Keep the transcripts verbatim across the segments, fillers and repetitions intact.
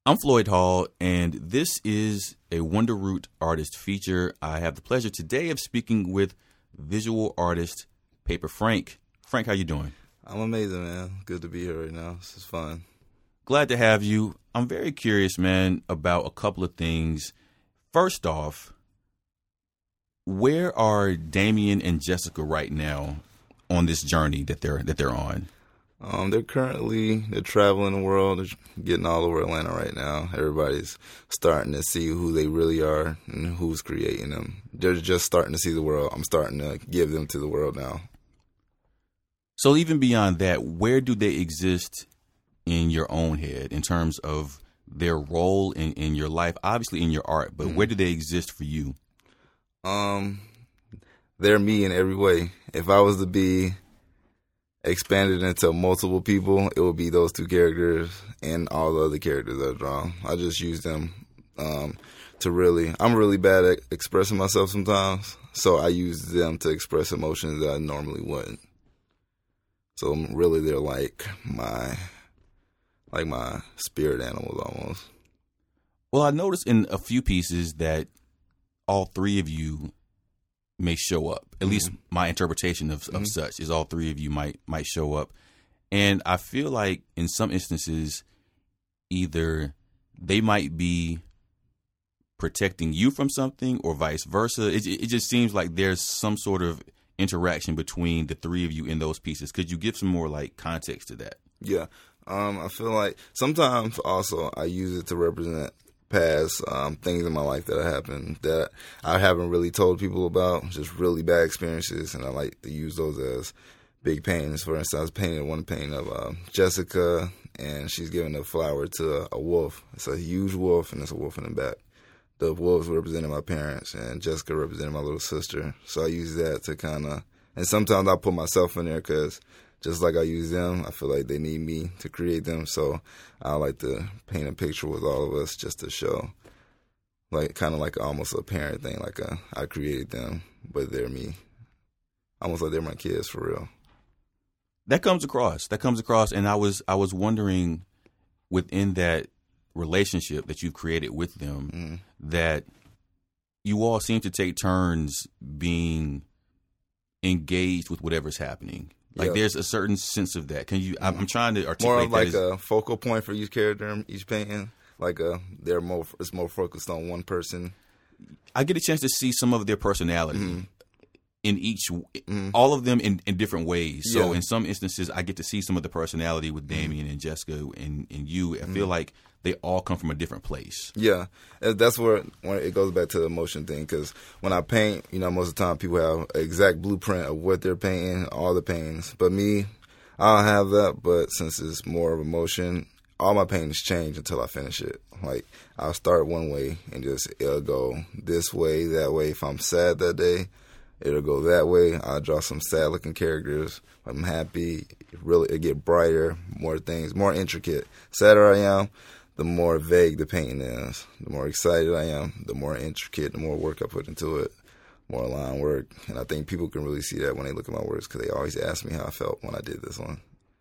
I'm Floyd Hall, and this is a Wonder Root Artist feature. I have the pleasure today of speaking with visual artist Paper Frank. Frank, how you doing? I'm amazing, man. Good to be here right now. This is fun. Glad to have you. I'm very curious, man, about a couple of things. First off, where are Damien and Jessica right now on this journey that they're that they're on? Um, they're currently they're traveling the world. They're getting all over Atlanta right now. Everybody's starting to see who they really are and who's creating them. They're just starting to see the world. I'm starting to give them to the world now. So even beyond that, where do they exist in your own head in terms of their role in, in your life? Obviously in your art, but mm-hmm. where do they exist for you? Um, they're me in every way. If I was to be expanded into multiple people, it would be those two characters and all the other characters I draw. I just use them um, to really, I'm really bad at expressing myself sometimes, so I use them to express emotions that I normally wouldn't. So really they're like my, like my spirit animals almost. Well, I noticed in a few pieces that all three of you may show up. At mm-hmm. least my interpretation of, of mm-hmm. such is all three of you might might show up. And I feel like in some instances, either they might be protecting you from something or vice versa. It, it just seems like there's some sort of interaction between the three of you in those pieces. Could you give some more like context to that? Yeah. Um, I feel like sometimes also I use it to represent past um, things in my life that have happened that I haven't really told people about, just really bad experiences, and I like to use those as big paintings. For instance, I was painting one painting of uh, Jessica, and she's giving a flower to a, a wolf. It's a huge wolf, and there's a wolf in the back. The wolves represented my parents, and Jessica represented my little sister. So I use that to kind of, and sometimes I put myself in there because just like I use them, I feel like they need me to create them. So I like to paint a picture with all of us just to show, like kind of like almost a parent thing, like a, I created them, but they're me. Almost like they're my kids for real. That comes across. That comes across. And I was I was wondering within that relationship that you've created with them, mm-hmm. that you all seem to take turns being engaged with whatever's happening. Like, yeah. There's a certain sense of that. Can you? I'm, I'm trying to articulate more like that. a focal point for each character, each painting. Like a, they're more. It's more focused on one person. I get a chance to see some of their personality mm-hmm. in each, mm-hmm. all of them in, in different ways. So yeah. in some instances, I get to see some of the personality with Damien mm-hmm. and Jessica and, and you. I mm-hmm. feel like they all come from a different place. Yeah, that's where, where it goes back to the emotion thing. Because when I paint, you know, most of the time people have an exact blueprint of what they're painting, all the paintings. But me, I don't have that. But since it's more of emotion, all my paintings change until I finish it. Like, I'll start one way and just it'll go this way, that way. If I'm sad that day, it'll go that way. I'll draw some sad-looking characters. If I'm happy, it really it get brighter, more things, more intricate. Sadder I am, the more vague the painting is. The more excited I am, the more intricate, the more work I put into it, more line work. And I think people can really see that when they look at my works because they always ask me how I felt when I did this one.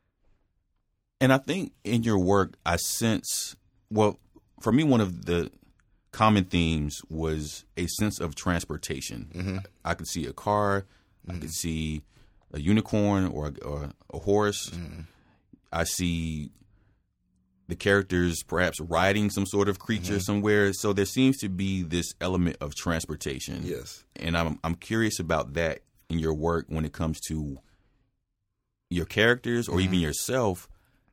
And I think in your work, I sense, well, for me, one of the common themes was a sense of transportation. Mm-hmm. I could see a car, mm-hmm. I could see a unicorn or a, or a horse. Mm-hmm. I see the characters perhaps riding some sort of creature mm-hmm. somewhere. So there seems to be this element of transportation. Yes. And I'm I'm curious about that in your work when it comes to your characters or mm-hmm. even yourself.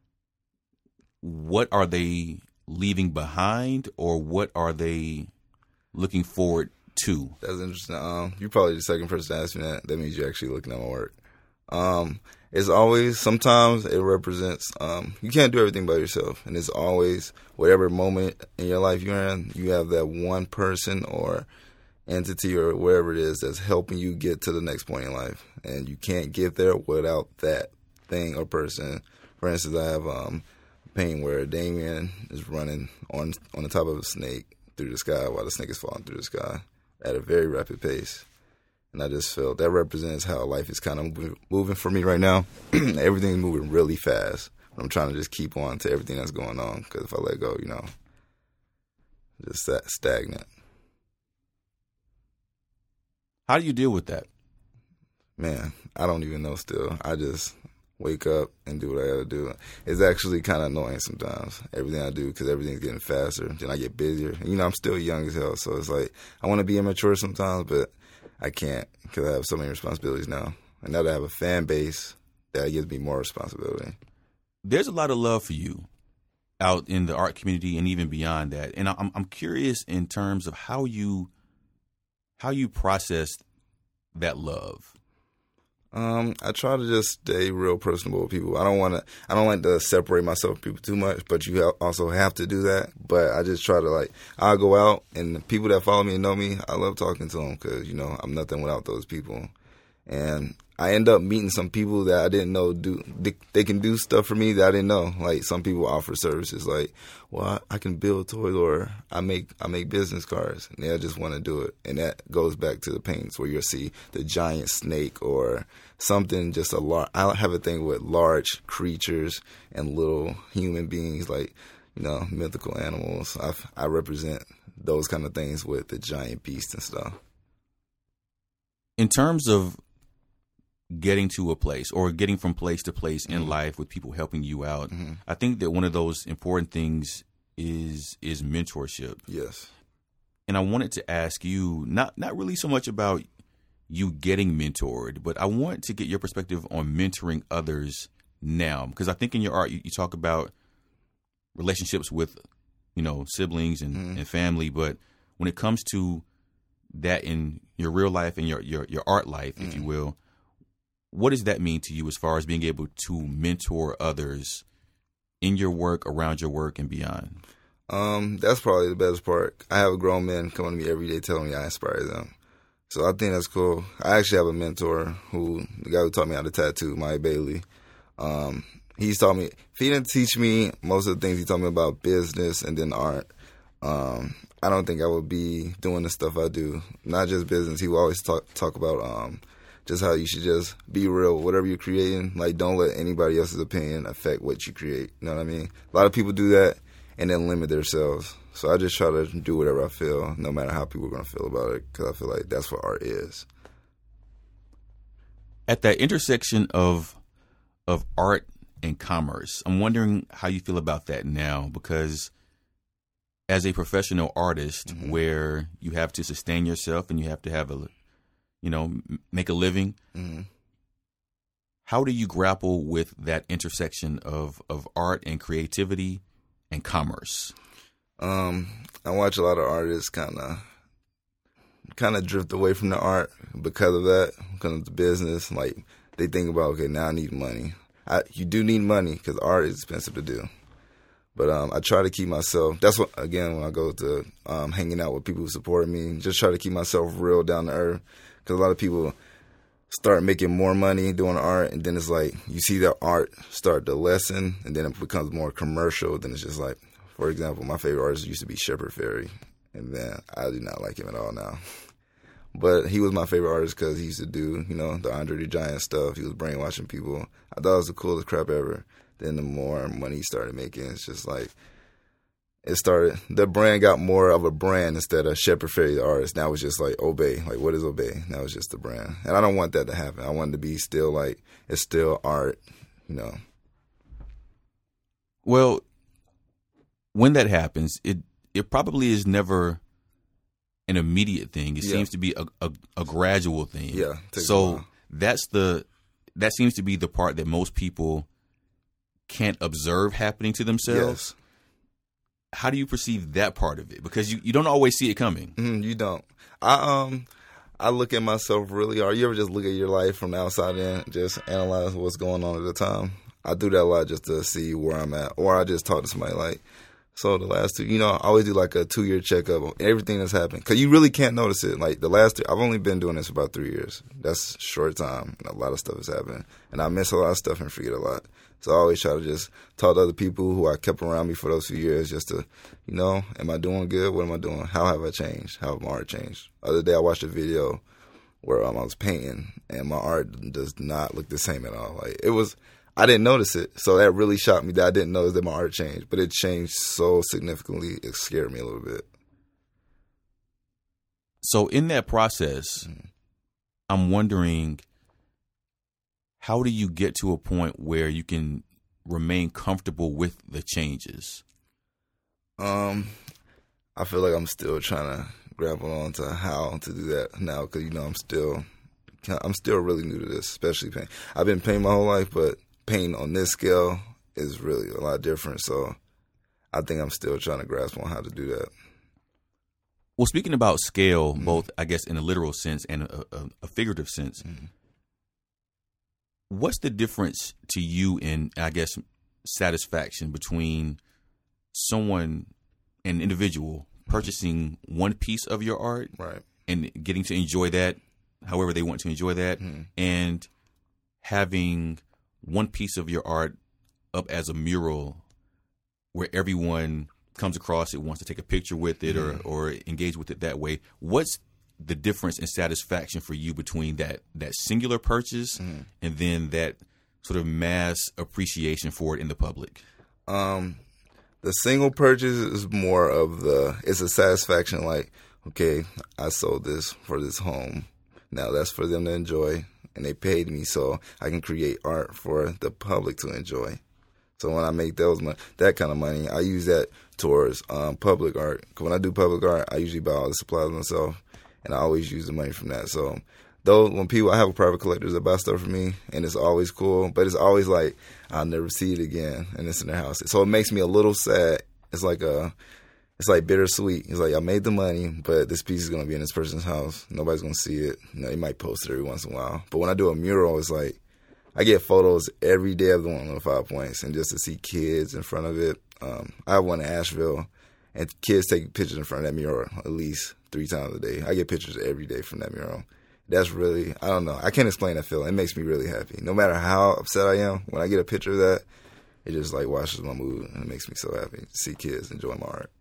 What are they leaving behind or what are they looking forward to? That's interesting. Um, you're probably the second person to ask me that. That means you're actually looking at my work. Um, it's always, sometimes it represents, um, you can't do everything by yourself. And it's always, whatever moment in your life you're in, you have that one person or entity or whatever it is that's helping you get to the next point in life. And you can't get there without that thing or person. For instance, I have um, a painting where Damien is running on on the top of a snake through the sky while the snake is falling through the sky at a very rapid pace. And I just felt that represents how life is kind of moving for me right now. Everything's moving really fast. I'm trying to just keep on to everything that's going on because if I let go, you know, just that stagnant. How do you deal with that? Man, I don't even know still. I just wake up and do what I gotta do. It's actually kind of annoying sometimes, everything I do, because everything's getting faster. Then I get busier. And, you know, I'm still young as hell, so it's like I want to be immature sometimes, but I can't because I have so many responsibilities now. And now that I have a fan base, that gives me more responsibility. There's a lot of love for you out in the art community and even beyond that. And I'm I'm curious in terms of how you how you process that love. Um, I try to just stay real personable with people. I don't want to. I don't like to separate myself from people too much, but you ha- also have to do that. But I just try to like. I'll go out, and the people that follow me and know me, I love talking to them because you know I'm nothing without those people. And I end up meeting some people that I didn't know do they, they can do stuff for me that I didn't know. Like some people offer services like, well, I, I can build toys, or I make I make business cards, and they just want to do it. And that goes back to the paintings where you'll see the giant snake or something, just a large. I have a thing with large creatures and little human beings, like you know, mythical animals. I I represent those kind of things with the giant beasts and stuff. In terms of getting to a place or getting from place to place in mm-hmm. life with people helping you out, mm-hmm. I think that one of those important things is is mentorship. Yes. And I wanted to ask you, not not really so much about you getting mentored, but I want to get your perspective on mentoring others now. Because I think in your art, you, you talk about relationships with, you know, siblings and, mm-hmm. and family. But when it comes to that in your real life and your, your, your art life, mm-hmm. if you will, what does that mean to you as far as being able to mentor others in your work, around your work, and beyond? Um, that's probably the best part. I have a grown man coming to me every day telling me I inspire them. So I think that's cool. I actually have a mentor who, the guy who taught me how to tattoo, Maya Bailey. Um, he's taught me, if he didn't teach me most of the things he taught me about business and then art, um, I don't think I would be doing the stuff I do. Not just business. He will always talk talk about um, just how you should just be real. Whatever you're creating, like don't let anybody else's opinion affect what you create. You know what I mean? A lot of people do that and then limit themselves. So I just try to do whatever I feel, no matter how people are going to feel about it, because I feel like that's what art is. At that intersection of of art and commerce, I'm wondering how you feel about that now, because as a professional artist, mm-hmm. where you have to sustain yourself and you have to have a, you know, make a living, mm-hmm. how do you grapple with that intersection of, of art and creativity and commerce? Um, I watch a lot of artists kind of kind of drift away from the art because of that, because of the business. Like they think about, okay, now I need money. I, you do need money because art is expensive to do. But um, I try to keep myself, that's what, again, when I go to um, hanging out with people who support me, just try to keep myself real down to earth. Because a lot of people start making more money doing art, and then it's like you see their art start to lessen, and then it becomes more commercial. Then it's just like, for example, my favorite artist used to be Shepard Fairey, and then I do not like him at all now. But he was my favorite artist because he used to do, you know, the Andre the Giant stuff. He was brainwashing people. I thought it was the coolest crap ever. Then the more money he started making, it's just like, it started, the brand got more of a brand instead of Shepard Fairey, the artist. Now it's just like Obey. Like, what is Obey? Now it's just the brand. And I don't want that to happen. I want it to be still like, it's still art, you know. Well, when that happens, it it probably is never an immediate thing. It yeah. seems to be a, a, a gradual thing. Yeah. So that's the that seems to be the part that most people can't observe happening to themselves. Yes. How do you perceive that part of it? Because you, you don't always see it coming. Mm, you don't. I um I look at myself really hard. You ever just look at your life from the outside in, just analyze what's going on at the time? I do that a lot just to see where I'm at, or I just talk to somebody like. So the last two, you know, I always do like a two-year checkup of everything that's happened. Because you really can't notice it. Like the last two, I've only been doing this for about three years. That's a short time. And a lot of stuff has happened. And I miss a lot of stuff and forget a lot. So I always try to just talk to other people who I kept around me for those few years just to, you know, am I doing good? What am I doing? How have I changed? How have my art changed? The other day I watched a video where um, I was painting and my art does not look the same at all. Like it was... I didn't notice it, so that really shocked me that I didn't notice that my art changed. But it changed so significantly, it scared me a little bit. So in that process, mm-hmm. I'm wondering, how do you get to a point where you can remain comfortable with the changes? Um, I feel like I'm still trying to grapple on to how to do that now, because, you know, I'm still, I'm still really new to this, especially paint. I've been painting my whole life, but painting on this scale is really a lot different. So I think I'm still trying to grasp on how to do that. Well, speaking about scale, mm-hmm. both, I guess, in a literal sense and a, a, a figurative sense, mm-hmm. what's the difference to you in, I guess, satisfaction between someone, an individual, purchasing one piece of your art, right, and getting to enjoy that however they want to enjoy that, mm-hmm. and having one piece of your art up as a mural where everyone comes across it, wants to take a picture with it, mm-hmm. or or engage with it that way? What's the difference in satisfaction for you between that that singular purchase mm-hmm. and then that sort of mass appreciation for it in the public? Um, the single purchase is more of the, it's a satisfaction like, okay, I sold this for this home. Now that's for them to enjoy, and they paid me so I can create art for the public to enjoy. So when I make those mon- that kind of money, I use that towards um, public art. 'Cause when I do public art, I usually buy all the supplies myself, and I always use the money from that. So though when people, I have a private collectors that buy stuff for me, and it's always cool, but it's always like I'll never see it again, and it's in their house. So it makes me a little sad. It's like a, it's like bittersweet. It's like I made the money, but this piece is gonna be in this person's house. Nobody's gonna see it. You know, they might post it every once in a while. But when I do a mural, it's like I get photos every day of the one on the Five Points, and just to see kids in front of it. Um, I have one in Asheville, and kids take pictures in front of that mural at least three times a day. I get pictures every day from that mural. That's really, I don't know. I can't explain that feeling. It makes me really happy. No matter how upset I am, when I get a picture of that, it just like washes my mood, and it makes me so happy to see kids enjoy my art.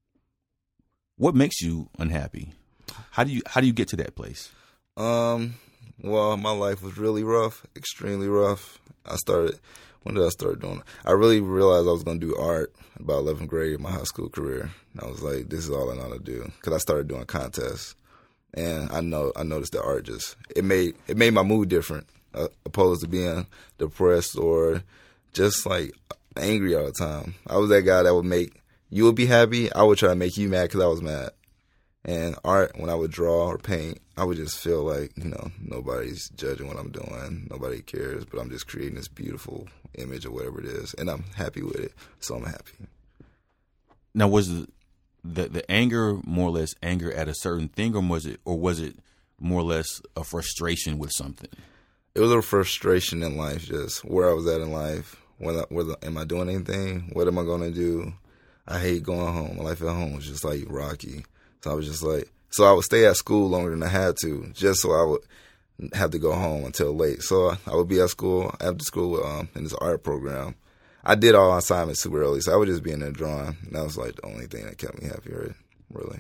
What makes you unhappy? How do you how do you get to that place? Um, well, my life was really rough, extremely rough. I started, when did I start doing it? I really realized I was going to do art about eleventh grade in my high school career. And I was like, this is all I know how to do, because I started doing contests. And I know I noticed that art just, it made it made my mood different, uh, opposed to being depressed or just like angry all the time. I was that guy that would make, you would be happy, I would try to make you mad because I was mad. And art, when I would draw or paint, I would just feel like, you know, nobody's judging what I'm doing, nobody cares, but I'm just creating this beautiful image or whatever it is, and I'm happy with it, so I'm happy. Now, was the The the anger more or less anger at a certain thing, or was it or was it more or less a frustration with something? It was a frustration in life, just where I was at in life. Whether, whether am I doing anything? What am I going to do? I hate going home. My life at home was just like rocky. So I was just like, so I would stay at school longer than I had to, just so I would have to go home until late. So I would be at school after school um, in this art program. I did all my assignments super early, so I would just be in there drawing. And that was like the only thing that kept me happy, really.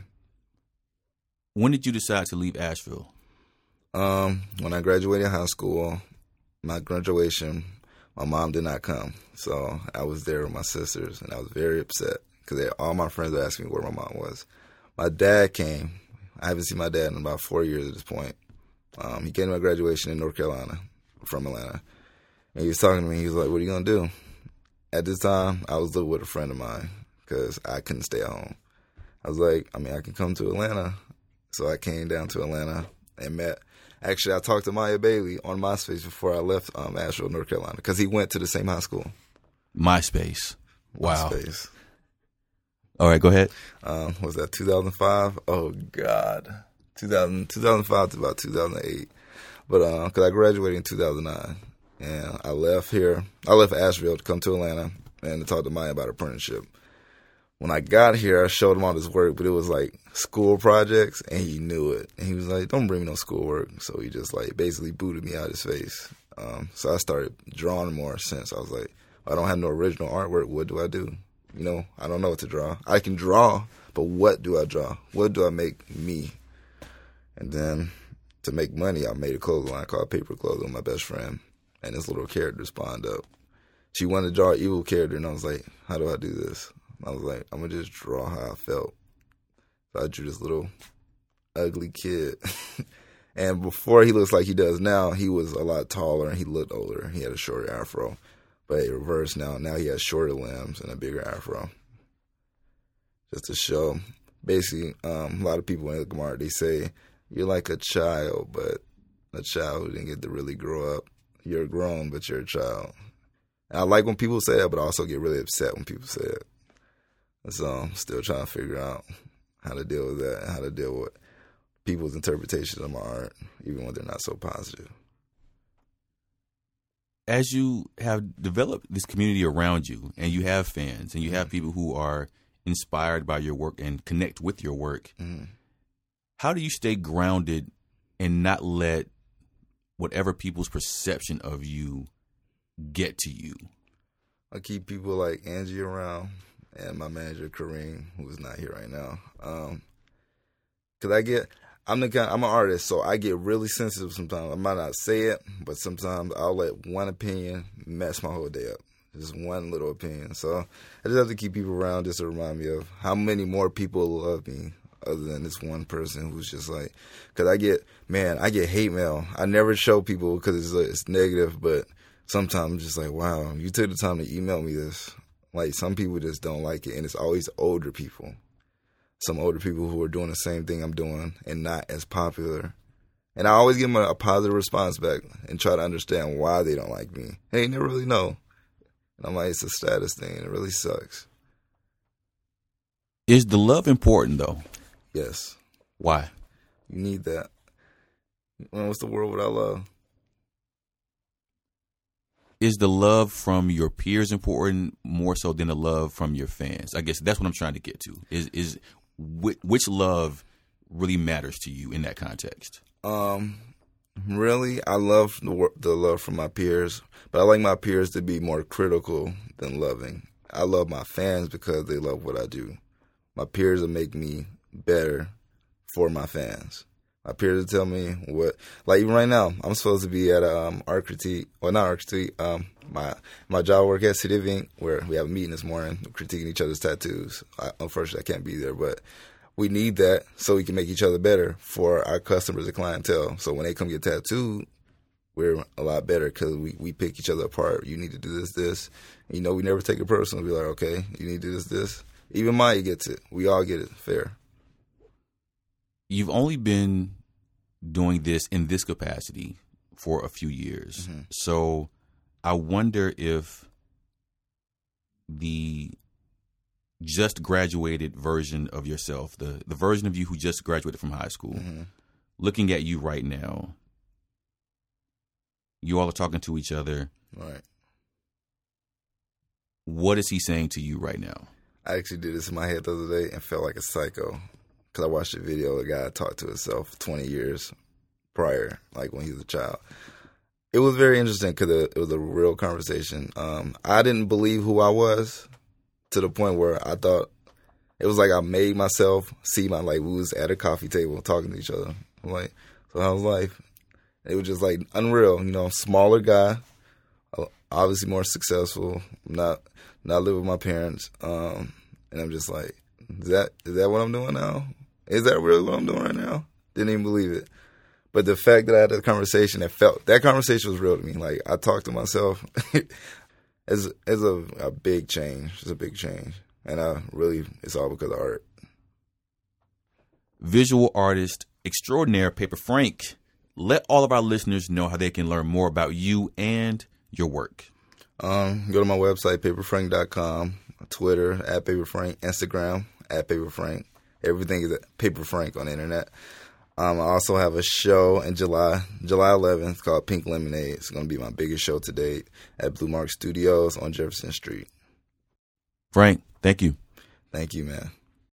When did you decide to leave Asheville? Um, when I graduated high school, my graduation, my mom did not come. So I was there with my sisters, and I was very upset because all my friends were asking me where my mom was. My dad came. I haven't seen my dad in about four years at this point. Um, he came to my graduation in North Carolina, from Atlanta. And he was talking to me. He was like, what are you going to do? At this time, I was living with a friend of mine because I couldn't stay at home. I was like, I mean, I can come to Atlanta. So I came down to Atlanta and met. Actually, I talked to Maya Bailey on MySpace before I left um, Asheville, North Carolina, because he went to the same high school. MySpace. Wow. MySpace. All right, go ahead. Um, was that two thousand five? Oh, God. two thousand, two thousand five to about two thousand eight. But because uh, I graduated in two thousand nine. And I left here. I left Asheville to come to Atlanta and to talk to Maya about apprenticeship. When I got here, I showed him all this work, but it was like school projects, and he knew it. And he was like, don't bring me no schoolwork. So he just like basically booted me out of his face. Um, so I started drawing more since. I was like, I don't have no original artwork. What do I do? You know, I don't know what to draw. I can draw, but what do I draw? What do I make me? And then to make money, I made a clothing line called Paper Clothing with my best friend. And this little character spawned up. She wanted to draw an evil character, and I was like, how do I do this? I was like, I'm going to just draw how I felt. So I drew this little ugly kid. And before he looks like he does now, he was a lot taller and he looked older. He had a shorter afro. But it reversed now. Now he has shorter limbs and a bigger afro. Just to show. Basically, um, a lot of people in the Gemara, they say, you're like a child, but a child who didn't get to really grow up. You're grown, but you're a child. And I like when people say that, but I also get really upset when people say it. And so I'm still trying to figure out how to deal with that and how to deal with people's interpretation of my art, even when they're not so positive. As you have developed this community around you and you have fans and you have people who are inspired by your work and connect with your work, mm-hmm. how do you stay grounded and not let whatever people's perception of you get to you? I keep people like Angie around and my manager Kareem, who's not here right now. Um, Cause I get, I'm the kind, I'm an artist, so I get really sensitive sometimes. I might not say it, but sometimes I'll let one opinion mess my whole day up. Just one little opinion. So I just have to keep people around just to remind me of how many more people love me other than this one person who's just like, because I get, man, I get hate mail. I never show people because it's, it's negative, but sometimes I'm just like, wow, you took the time to email me this. Like, some people just don't like it, and it's always older people. Some older people who are doing the same thing I'm doing and not as popular. And I always give them a, a positive response back and try to understand why they don't like me. Hey, you never really know. And I'm like, it's a status thing, and it really sucks. Is the love important, though? Yes. Why? You need that. Well, what's the world without love? Is the love from your peers important more so than the love from your fans? I guess that's what I'm trying to get to. Is is which, which love really matters to you in that context? Um, really, I love the, the love from my peers, but I like my peers to be more critical than loving. I love my fans because they love what I do. My peers will make me better for my fans. My peers will tell me what, like even right now, I'm supposed to be at a um, art critique, well not art critique, um, my my job work at City of Ink, where we have a meeting this morning, critiquing each other's tattoos. I, unfortunately, I can't be there, but we need that so we can make each other better for our customers and clientele. So when they come get tattooed, we're a lot better because we, we pick each other apart. You need to do this, this. And, you know, we never take it personal. We're like, okay, you need to do this, this. Even Maya gets it. We all get it fair. You've only been doing this in this capacity for a few years. Mm-hmm. So I wonder if the just graduated version of yourself, the, the version of you who just graduated from high school, mm-hmm. looking at you right now, you all are talking to each other. Right. What is he saying to you right now? I actually did this in my head the other day and felt like a psycho because I watched a video of a guy talk to himself twenty years prior, like when he was a child. It was very interesting because it was a real conversation. Um, I didn't believe who I was to the point where I thought it was like I made myself see my, like we was at a coffee table talking to each other. I'm like, so how's life? It was just like unreal, you know, smaller guy, obviously more successful, not not live with my parents. Um, and I'm just like, is that is that what I'm doing now? Is that really what I'm doing right now? Didn't even believe it. But the fact that I had that conversation, that felt that conversation was real to me. Like I talked to myself. It's, it's a, a big change. It's a big change. And I really, it's all because of art. Visual artist extraordinaire, Paper Frank. Let all of our listeners know how they can learn more about you and your work. Um, go to my website, paper frank dot com, Twitter, at PaperFrank, Instagram, at PaperFrank. Everything is at Paper Frank on the internet. Um, I also have a show in July, July eleventh, called Pink Lemonade. It's going to be my biggest show to date at Blue Mark Studios on Jefferson Street. Frank, thank you. Thank you, man.